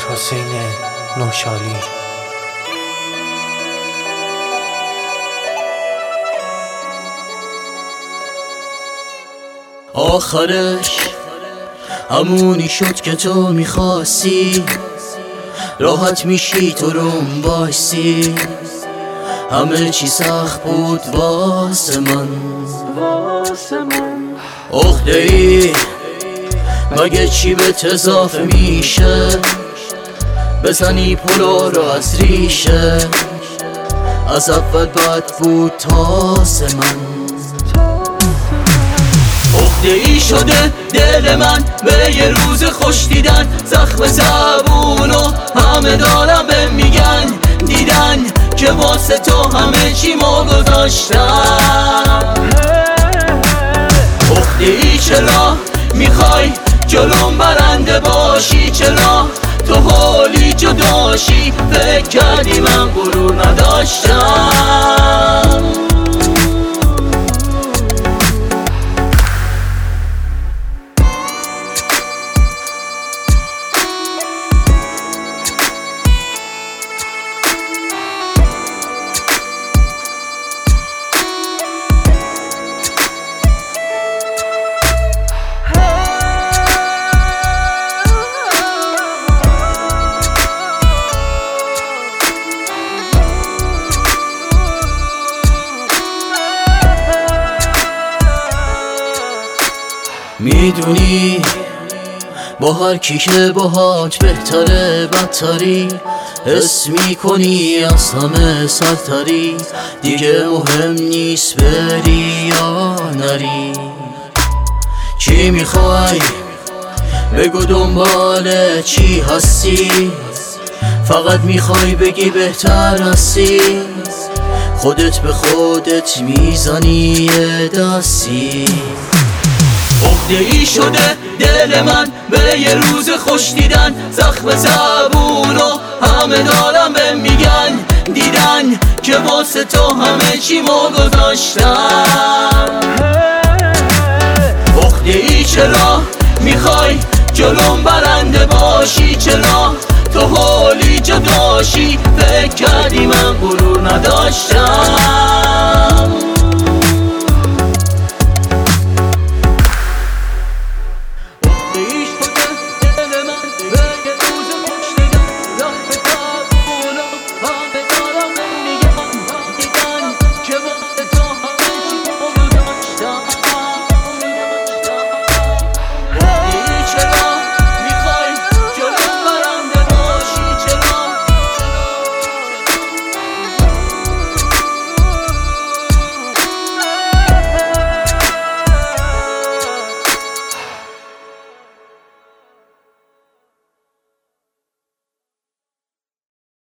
حسین نوشالی. آخرش همونی شد که تو میخواستی، راحت میشی تو روم باشی. همه چی سخت بود واسه من. عقده ای مگه چی به اضافه میشه؟ بزنی پلو رو از ریشه. از اول بد بود تاسه من. عقده ای شده دل من به یه روز خوش دیدن. زخم زبونو همه دارم به میگن، دیدن که واسه تو همه چی ما گذاشتم. عقده ای چرا میخوای جلوم برنده باشی؟ چرا تو حالی جداشی؟ فکر کردی من غرور نداشتم. میدونی با هر کی که باهات بهتره بدتری، حس میکنی از همه سرتری. دیگه مهم نیست بری یا نری. چی میخوای بگو دنبال چی هستی؟ فقط میخوای بگی بهتر هستی. خودت به خودت میزنی یه دستی. عقده ای شده دل من به یه روز خوش دیدن. زخم زبونو همه دارم به میگن، دیدن که واسه تو همه چی ما گذاشتم. عقده ای چرا میخوای جلوم برنده باشی؟ چرا تو حالی جداشی؟ فکر کردی من غرور نداشتم.